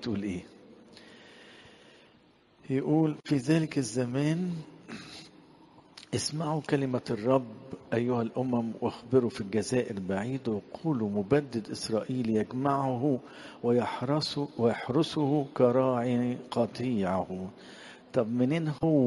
بتقول ايه؟ يقول في ذلك الزمان اسمعوا كلمة الرب أيها الأمم واخبروا في الجزائر بعيد وقولوا مبدد إسرائيل يجمعه ويحرسه كراعي قطيعه. طب منين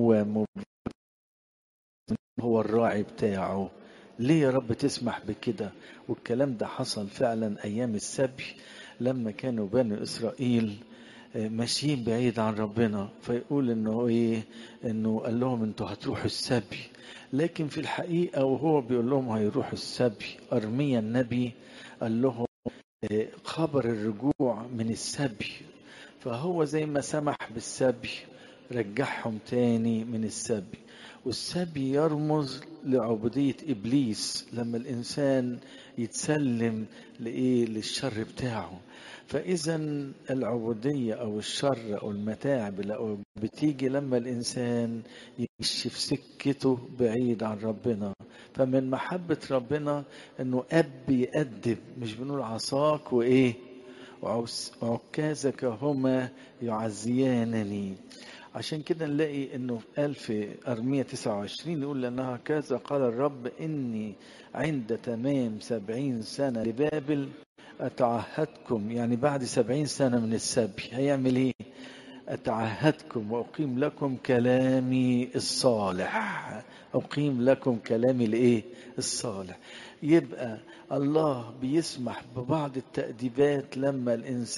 هو الراعي بتاعه؟ ليه يا رب تسمح بكده؟ والكلام ده حصل فعلا أيام السبي لما كانوا بني إسرائيل ماشيين بعيد عن ربنا، فيقول انه ايه؟ انه قال لهم انتوا هتروحوا السبي، لكن في الحقيقة وهو بيقول لهم هيروحوا السبي أرميا النبي قال لهم خبر الرجوع من السبي. فهو زي ما سمح بالسبي رجعهم تاني من السبي. والسبي يرمز لعبودية إبليس لما الإنسان يتسلم للشر بتاعه. فإذا العبودية أو الشر أو المتاعب اللي بتيجي لما الإنسان يمشي في سكته بعيد عن ربنا. فمن محبة ربنا إنه أب يأدب، مش بنقول عصاك وإيه وعكازك هما يعزيانني. عشان كده نلاقي انه قال في أرمية 29 يقول لأنها كذا قال الرب إني عند تمام 70 سنة لبابل أتعهدكم. يعني بعد 70 سنة من السبي هيعمل ايه؟ أتعهدكم وأقيم لكم كلامي الصالح. أقيم لكم كلامي الإيه؟ الصالح. يبقى الله بيسمح ببعض التأديبات لما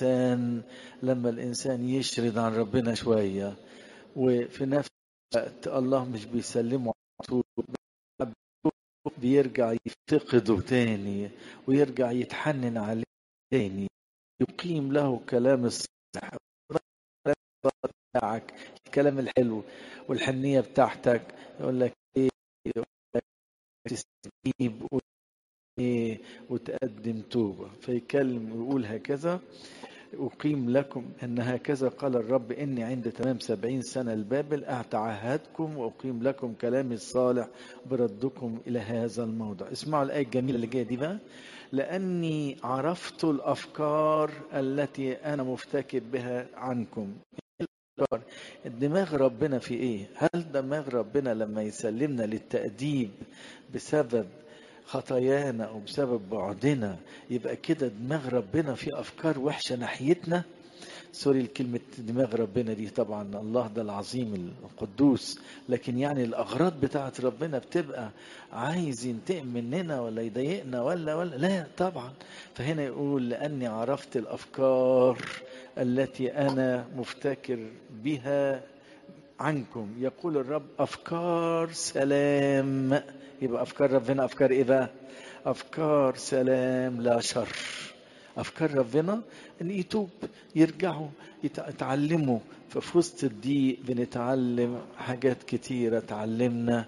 الإنسان يشرد عن ربنا شوية، وفي نفس الوقت الله مش بيسلمه على طول، بيرجع يفتقده تاني ويرجع يتحنن عليه تاني، يقيم له كلام الصالح بتاعك، الكلام الحلو والحنية بتاعتك. يقول لك ايه؟ يقول لك تستجيب وتقدم توبة. فيكلم ويقول هكذا أقيم لكم أن هكذا قال الرب إني عند تمام 70 سنة البابل أتعهدكم وأقيم لكم كلامي الصالح بردكم إلى هذا الموضع. اسمعوا الآية الجميلة اللي جاية دي بقى. لأني عرفت الأفكار التي أنا مفتكر بها عنكم. الدماغ ربنا في ايه؟ هل دماغ ربنا لما يسلمنا للتأديب بسبب خطايانا او بسبب بعدنا يبقى كده دماغ ربنا في افكار وحشة ناحيتنا؟ سوري الكلمة دماغ ربنا دي، طبعا الله ده العظيم القدوس، لكن يعني الأغراض بتاعت ربنا بتبقى عايز ينتقم مننا ولا يضايقنا ولا لا طبعا. فهنا يقول لأني عرفت الأفكار التي أنا مفتكر بها عنكم يقول الرب أفكار سلام. يبقى أفكار ربنا أفكار إيه بقى؟ أفكار سلام لا شر. أفكار ربنا أن يتوب يرجعوا يتعلموا. ففي وسط الضيق بنتعلم حاجات كتيرة تعلمنا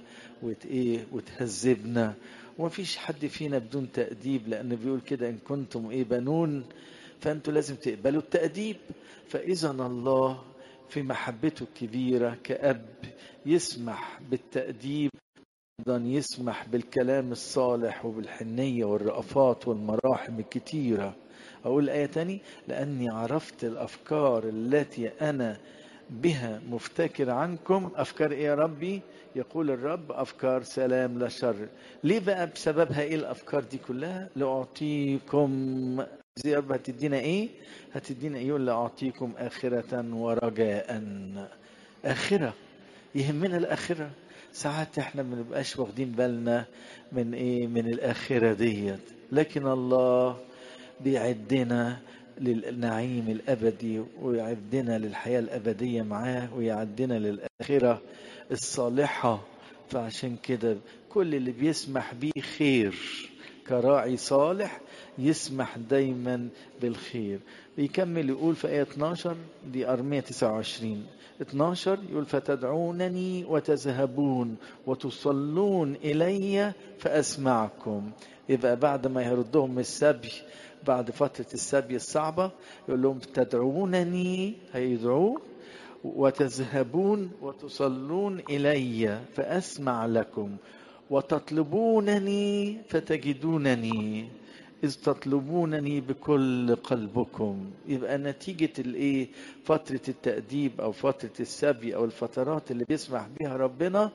وتهذبنا. ومفيش حد فينا بدون تأديب، لأنه بيقول كده إن كنتم بنون فأنتوا لازم تقبلوا التأديب. فإذا الله في محبته الكبيرة كأب يسمح بالتأديب، أيضا يسمح بالكلام الصالح وبالحنية والرأفات والمراحم الكتيرة. أقول آية تاني. لأني عرفت الأفكار التي أنا بها مفتكر عنكم. أفكار إيه يا ربي؟ يقول الرب أفكار سلام لا شر. ليه بقى؟ بسببها إيه الأفكار دي كلها؟ لأعطيكم. زي رب هتدينا إيه؟ هتدينا إيه؟ يقول لأعطيكم آخرة ورجاء. آخرة يهمنا الآخرة. ساعات احنا ما بنبقاش واخدين بالنا من ايه؟ من الآخرة ديت، لكن الله بيعدنا للنعيم الأبدي ويعدنا للحياة الأبدية معاه ويعدنا للآخرة الصالحة. فعشان كده كل اللي بيسمح بيه خير كراعي صالح يسمح دايما بالخير. بيكمل يقول في آية 12 دي أرمية 29 12 يقول فتدعونني وتذهبون وتصلون إلي فأسمعكم. يبقى بعد ما يردهم السبي بعد فترة السبي الصعبة يقول لهم تدعونني هيدعوه وتذهبون وتصلون إلي فأسمع لكم وتطلبونني فتجدونني. إذ تطلبونني بكل قلبكم. يبقى نتيجة الإيه؟ فترة التأديب أو فترة السبي أو الفترات اللي بيسمح بها ربنا،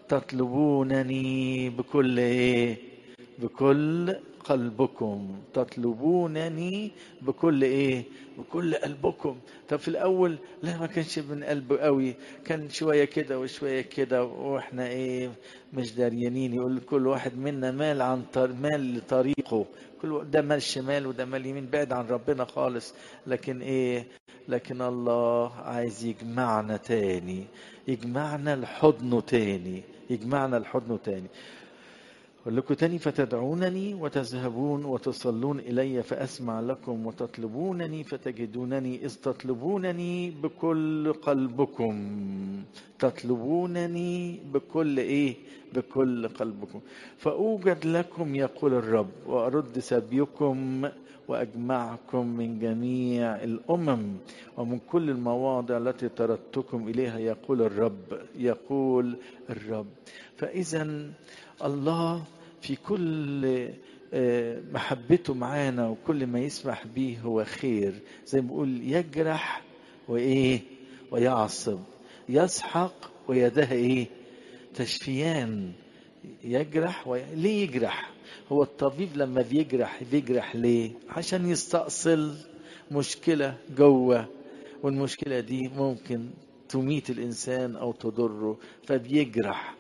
تطلبونني بكل إيه؟ بكل قلبكم. تطلبونني بكل ايه؟ بكل قلبكم. طب في الاول لا، ما كانش من قلبه قوي، كان شويه كده وشويه كده، واحنا ايه؟ مش داريانين. يقول كل واحد منا مال لطريقه، ده مال شمال وده مال يمين، بعد عن ربنا خالص. لكن ايه؟ لكن الله عايز يجمعنا تاني، يجمعنا لحضنه تاني، يجمعنا لحضنه تاني. أقول لكم تاني: فتدعونني وتذهبون وتصلون إلي فأسمع لكم، وتطلبونني فتجدونني، إذ تطلبونني بكل قلبكم. تطلبونني بكل إيه؟ بكل قلبكم. فأوجد لكم يقول الرب، وأرد سبيكم وأجمعكم من جميع الأمم ومن كل المواضع التي طردتكم إليها، يقول الرب، يقول الرب. فإذا الله في كل محبته معانا وكل ما يسمح به هو خير. زي ما بيقول: يجرح وإيه؟ ويعصب، يسحق ويداه إيه؟ تشفيان. يجرح ليه يجرح؟ هو الطبيب لما بيجرح ليه؟ عشان يستأصل مشكلة جوه، والمشكلة دي ممكن تميت الإنسان أو تضره، فبيجرح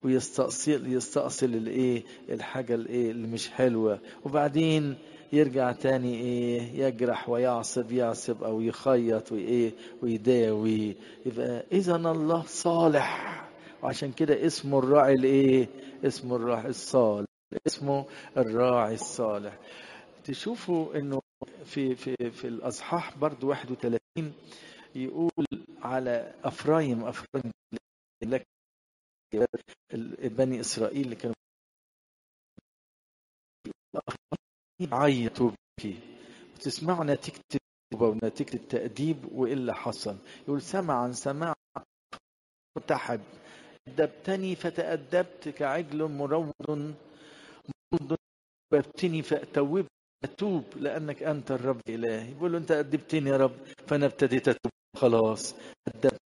ويستأصل الايه؟ الحاجة الايه اللي مش حلوة، وبعدين يرجع تاني ايه؟ يجرح يعصب او يخيط وايه؟ ويداوي. يبقى اذا الله صالح، وعشان كده اسمه الراعي الايه؟ اسمه الراعي الصالح، اسمه الراعي الصالح. تشوفوا انه في الاصحاح برضو 31 يقول على افرايم لك بني اسرائيل اللي كانوا عيطوا بكي، وتسمعوا نتيجة التوبة ونتيجة التأديب. وإيه اللي حصل؟ يقول: سمع ارتحب، أدبتني فتأدبت كعجل مروض، أدبتني فأتوب، أتوب لأنك أنت الرب إلهي. يقول له: أنت أدبتني يا رب، فأنا ابتديت أتوب خلاص. أدبت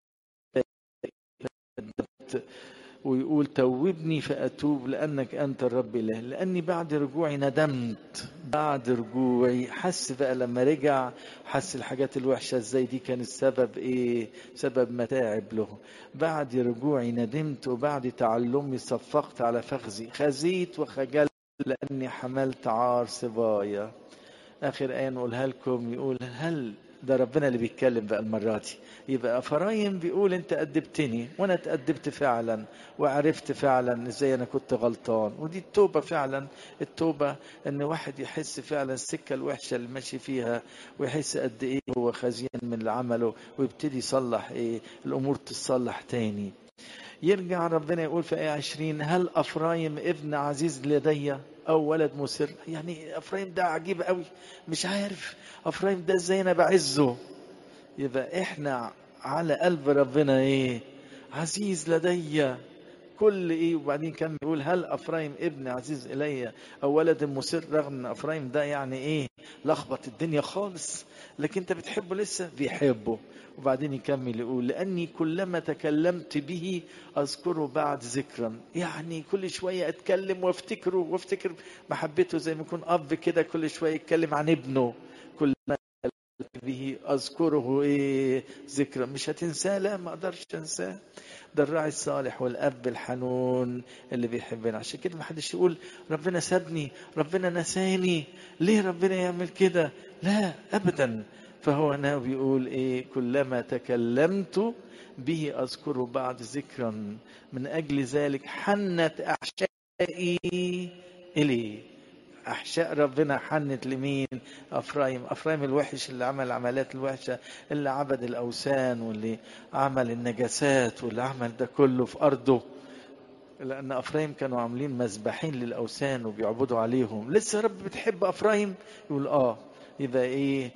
ويقول: توبني فأتوب لأنك أنت الرب إله. لأني بعد رجوعي ندمت، بعد رجوعي حس بقى، لما رجع حس الحاجات الوحشة ازاي دي كانت سبب ايه؟ سبب متاعب له. بعد رجوعي ندمت، وبعد تعلمي صفقت على فخذي، خزيت وخجلت لأني حملت عار صبايا. آخر آية نقولها لكم، يقول: هل ده ربنا اللي بيتكلم بقى المرة دي؟ يبقى أفرايم بيقول: أنت أدبتني وأنا تأدبت فعلا، وعرفت فعلا إزاي أنا كنت غلطان. ودي التوبة فعلا. التوبة إن واحد يحس فعلا السكة الوحشة اللي ماشي فيها، ويحس قد إيه هو خزيان من اللي عمله، ويبتدي يصلح إيه؟ الأمور تتصلح تاني. يرجع ربنا يقول في آية 20: هل أفرايم ابن عزيز لدي أو ولد مسر؟ يعني أفرايم ده عجيب قوي، مش عارف أفرايم ده إزاي أنا بعزه. يبقى إحنا على قلب ربنا إيه؟ عزيز لدي كل إيه. وبعدين كان يقول: هل أفرايم ابن عزيز إلي أو ولد مسر؟ رغم أن أفرايم ده يعني إيه؟ لخبط الدنيا خالص، لكن أنت بتحبه لسه، بيحبه. وبعدين يكمل يقول: لأني كلما تكلمت به أذكره بعد ذكرا. يعني كل شوية أتكلم وافتكره، وافتكر محبته، زي ما يكون أب كده كل شوية يتكلم عن ابنه. كلما به أذكره إيه؟ ذكرا. مش هتنساه؟ لا، ما أقدرش أنساه. ده الراعي الصالح والأب الحنون اللي بيحبنا. عشان كده ما حدش يقول: ربنا سابني، ربنا نساني، ليه ربنا يعمل كده؟ لا أبدا. فهو هنا بيقول إيه؟ كلما تكلمت به أذكره بعد ذكرا، من أجل ذلك حنت أحشائي إليه. أحشاء ربنا حنت لمين؟ أفرايم الوحش اللي عمل العملات الوحشة، اللي عبد الأوثان، واللي عمل النجاسات، واللي عمل ده كله في أرضه. لأن أفرايم كانوا عاملين مذبحين للأوثان وبيعبدوا عليهم. لسه يا رب بتحب أفرايم؟ يقول يبقى إيه؟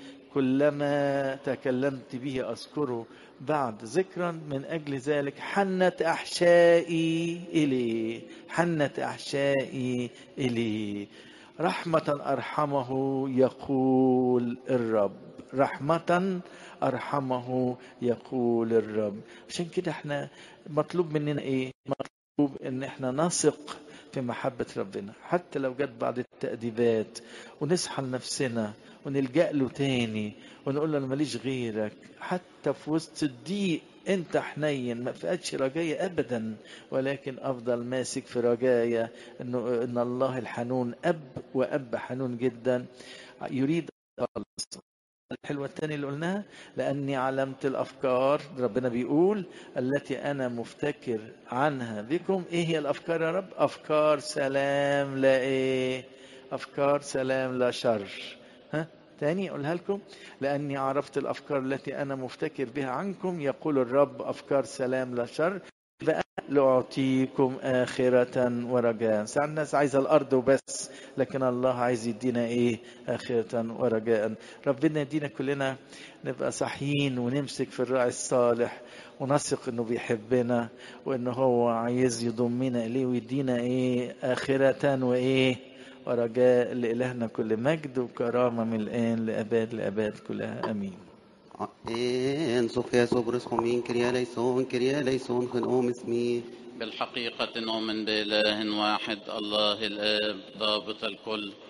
كلما تكلمت به أذكره بعد ذكرا، من أجل ذلك حنت أحشائي إليه، حنت أحشائي إليه. رحمة أرحمه يقول الرب، رحمة أرحمه يقول الرب. عشان كده احنا مطلوب مننا ايه؟ مطلوب ان احنا نثق في محبة ربنا حتى لو جت بعض التأديبات، ونصحى لنفسنا ونلجأ له تاني ونقول له انا ماليش غيرك. حتى في وسط الضيق انت حنين، ما فقدش رجايا ابدا، ولكن افضل ماسك في رجايا ان الله الحنون اب، واب حنون جدا يريد خالص. الحلوة الثانية اللي قلناها، لأني علمت الأفكار، ربنا بيقول التي أنا مفتكر عنها بكم. إيه هي الأفكار يا رب؟ أفكار سلام لا إيه؟ أفكار سلام لا شر. ها تاني أقولها لكم، لأني عرفت الأفكار التي أنا مفتكر بها عنكم يقول الرب، أفكار سلام لا شر لأعطيكم آخرة ورجاء. ساعات الناس عايزة الأرض وبس، لكن الله عايز يدينا إيه؟ آخرة ورجاء. ربنا يدينا كلنا نبقى صحيين ونمسك في الراعي الصالح، ونثق إنه بيحبنا، وإنه هو عايز يضمنا إليه ويدينا إيه؟ آخرة وإيه؟ ورجاء. لإلهنا كل مجد وكرامة من الآن لأباد لأباد كلها آمين. En Sofia Sobres Homin Kiria Leison خنقوم اسمي. بالحقيقة نؤمن بإله واحد الله الآب ضابط الكل